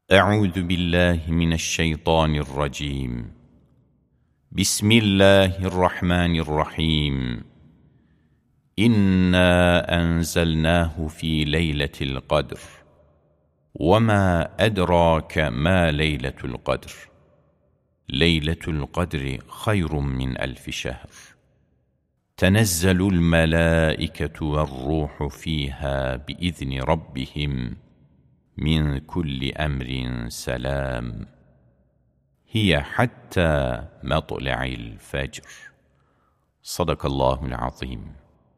أعوذ بالله من الشيطان الرجيم بسم الله الرحمن الرحيم إنا أنزلناه في ليلة القدر وما أدراك ما ليلة القدر ليلة القدر خير من 1000 شهر تنزل الملائكة والروح فيها بإذن ربهم من كل أمر سلام هي حتى مطلع الفجر صدق الله العظيم.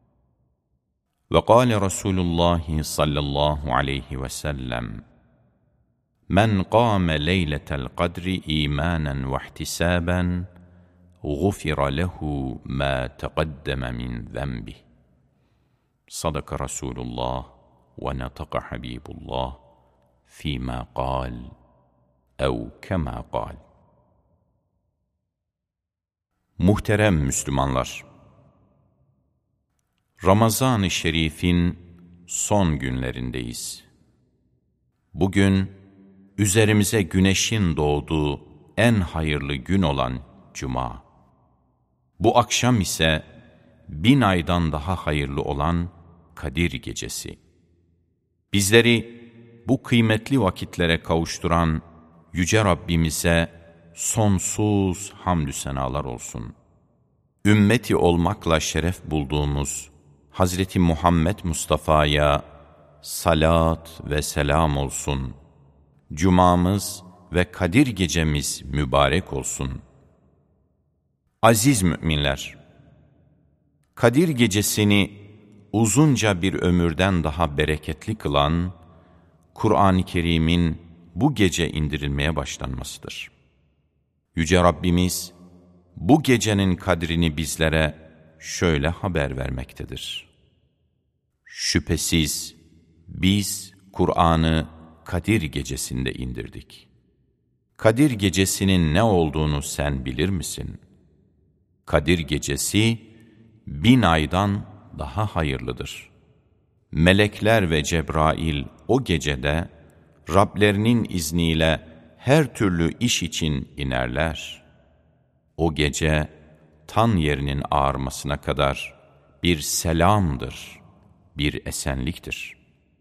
وقال رسول الله صلى الله عليه وسلم: من قام ليلة القدر إيمانا واحتسابا غفر له ما تقدم من ذنبه. صدق رسول الله ونطق حبيب الله فيما قال أو كما قال. Muhterem Müslümanlar, Ramazan-ı Şerif'in son günlerindeyiz. Bugün üzerimize güneşin doğduğu en hayırlı gün olan Cuma. Bu akşam ise 1000 aydan daha hayırlı olan Kadir Gecesi. Bizleri bu kıymetli vakitlere kavuşturan Yüce Rabbimize sonsuz hamdü senalar olsun. Ümmeti olmakla şeref bulduğumuz Hazreti Muhammed Mustafa'ya salat ve selam olsun. Cumamız ve Kadir Gecemiz mübarek olsun. Aziz müminler, Kadir Gecesini uzunca bir ömürden daha bereketli kılan Kur'an-ı Kerim'in bu gece indirilmeye başlanmasıdır. Yüce Rabbimiz bu gecenin kadrini bizlere şöyle haber vermektedir: şüphesiz biz Kur'an'ı Kadir Gecesi'nde indirdik. Kadir Gecesi'nin ne olduğunu sen bilir misin? Kadir Gecesi 1000 aydan daha hayırlıdır. Melekler ve Cebrail o gecede Rablerinin izniyle her türlü iş için inerler. O gece tan yerinin ağarmasına kadar bir selamdır, bir esenliktir.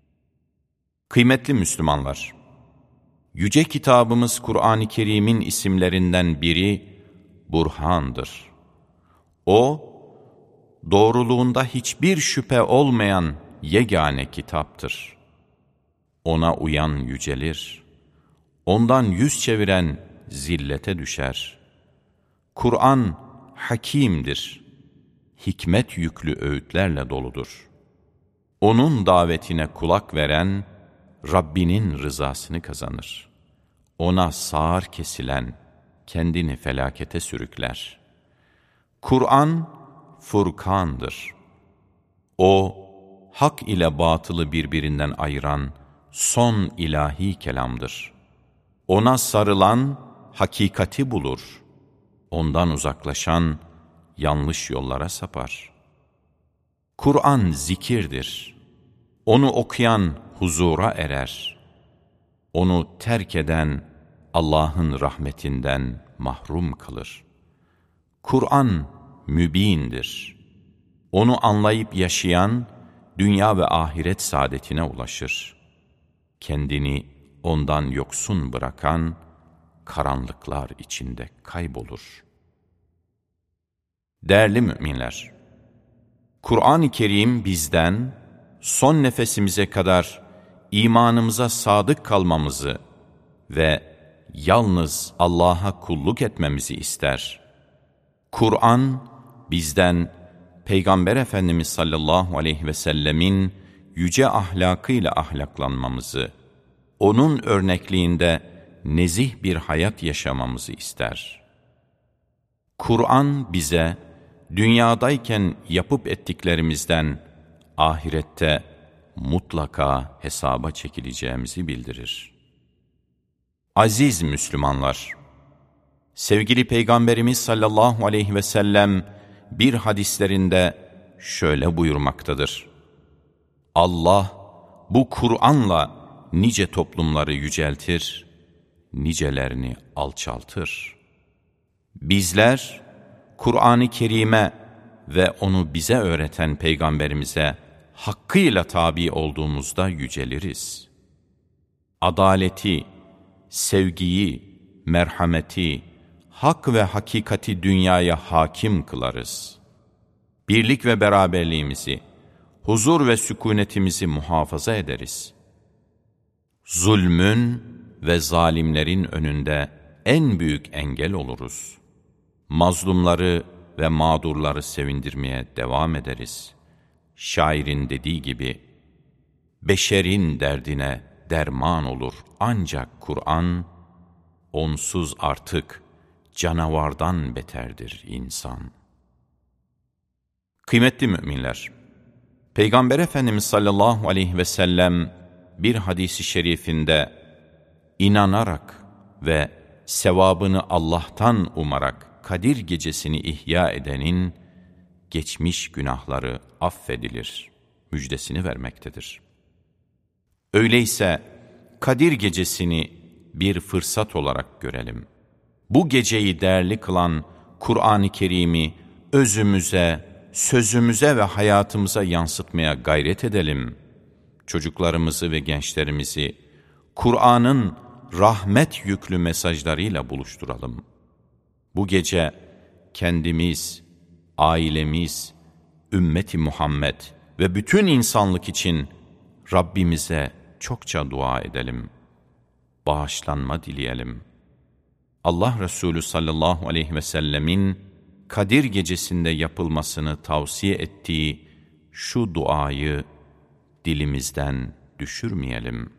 Kıymetli Müslümanlar, Yüce Kitabımız Kur'an-ı Kerim'in isimlerinden biri Burhan'dır. O, doğruluğunda hiçbir şüphe olmayan yegane kitaptır. Ona uyan yücelir, ondan yüz çeviren zillete düşer. Kur'an hakimdir, hikmet yüklü öğütlerle doludur. Onun davetine kulak veren, Rabbinin rızasını kazanır. Ona sağır kesilen, kendini felakete sürükler. Kur'an, Furkan'dır. O, hak ile batılı birbirinden ayıran son ilahi kelamdır. Ona sarılan hakikati bulur. Ondan uzaklaşan yanlış yollara sapar. Kur'an zikirdir. Onu okuyan huzura erer. Onu terk eden Allah'ın rahmetinden mahrum kalır. Kur'an mübindir. Onu anlayıp yaşayan dünya ve ahiret saadetine ulaşır. Kendini ondan yoksun bırakan karanlıklar içinde kaybolur. Değerli müminler, Kur'an-ı Kerim bizden son nefesimize kadar imanımıza sadık kalmamızı ve yalnız Allah'a kulluk etmemizi ister. Kur'an bizden Peygamber Efendimiz sallallahu aleyhi ve sellemin yüce ahlakıyla ahlaklanmamızı, onun örnekliğinde nezih bir hayat yaşamamızı ister. Kur'an bize dünyadayken yapıp ettiklerimizden ahirette mutlaka hesaba çekileceğimizi bildirir. Aziz Müslümanlar, sevgili Peygamberimiz sallallahu aleyhi ve sellem bir hadislerinde şöyle buyurmaktadır: Allah bu Kur'an'la nice toplumları yüceltir, nicelerini alçaltır. Bizler, Kur'an-ı Kerim'e ve onu bize öğreten Peygamberimize hakkıyla tabi olduğumuzda yüceliriz. Adaleti, sevgiyi, merhameti, hak ve hakikati dünyaya hakim kılarız. Birlik ve beraberliğimizi, huzur ve sükunetimizi muhafaza ederiz. Zulmün ve zalimlerin önünde en büyük engel oluruz. Mazlumları ve mağdurları sevindirmeye devam ederiz. Şairin dediği gibi, beşerin derdine derman olur ancak Kur'an, onsuz artık canavardan beterdir insan. Kıymetli müminler, Peygamber Efendimiz sallallahu aleyhi ve sellem bir hadisi şerifinde inanarak ve sevabını Allah'tan umarak Kadir gecesini ihya edenin geçmiş günahları affedilir müjdesini vermektedir. Öyleyse Kadir gecesini bir fırsat olarak görelim. Bu geceyi değerli kılan Kur'an-ı Kerim'i özümüze, sözümüze ve hayatımıza yansıtmaya gayret edelim. Çocuklarımızı ve gençlerimizi Kur'an'ın rahmet yüklü mesajlarıyla buluşturalım. Bu gece kendimiz, ailemiz, ümmeti Muhammed ve bütün insanlık için Rabbimize çokça dua edelim. Bağışlanma dileyelim. Allah Resulü sallallahu aleyhi ve sellemin Kadir gecesinde yapılmasını tavsiye ettiği şu duayı dilimizden düşürmeyelim.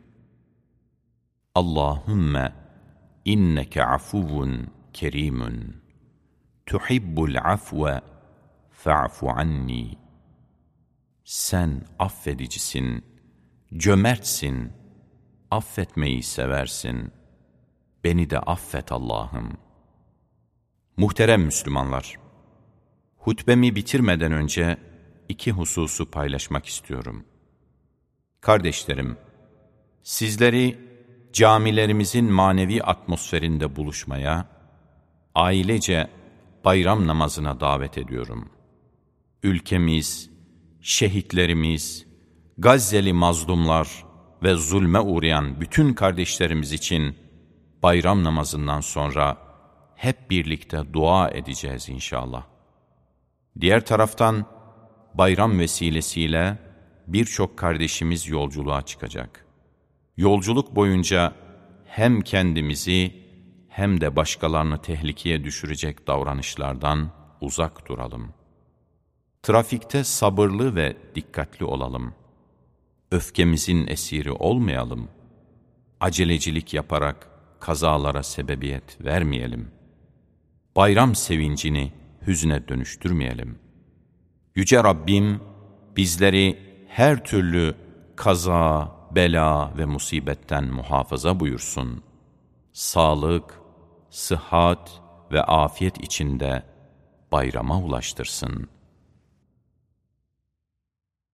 Allahümme inneke afuvun kerimun tuhibbul afve fa'fu anni. Sen affedicisin, cömertsin, affetmeyi seversin. Beni de affet Allah'ım. Muhterem Müslümanlar, hutbemi bitirmeden önce iki hususu paylaşmak istiyorum. Kardeşlerim, sizleri camilerimizin manevi atmosferinde buluşmaya, ailece bayram namazına davet ediyorum. Ülkemiz, şehitlerimiz, Gazze'li mazlumlar ve zulme uğrayan bütün kardeşlerimiz için bayram namazından sonra hep birlikte dua edeceğiz inşallah. Diğer taraftan bayram vesilesiyle birçok kardeşimiz yolculuğa çıkacak. Yolculuk boyunca hem kendimizi hem de başkalarını tehlikeye düşürecek davranışlardan uzak duralım. Trafikte sabırlı ve dikkatli olalım. Öfkemizin esiri olmayalım. Acelecilik yaparak kazalara sebebiyet vermeyelim. Bayram sevincini hüzne dönüştürmeyelim. Yüce Rabbim bizleri her türlü kaza, bela ve musibetten muhafaza buyursun. Sağlık, sıhhat ve afiyet içinde bayrama ulaştırsın.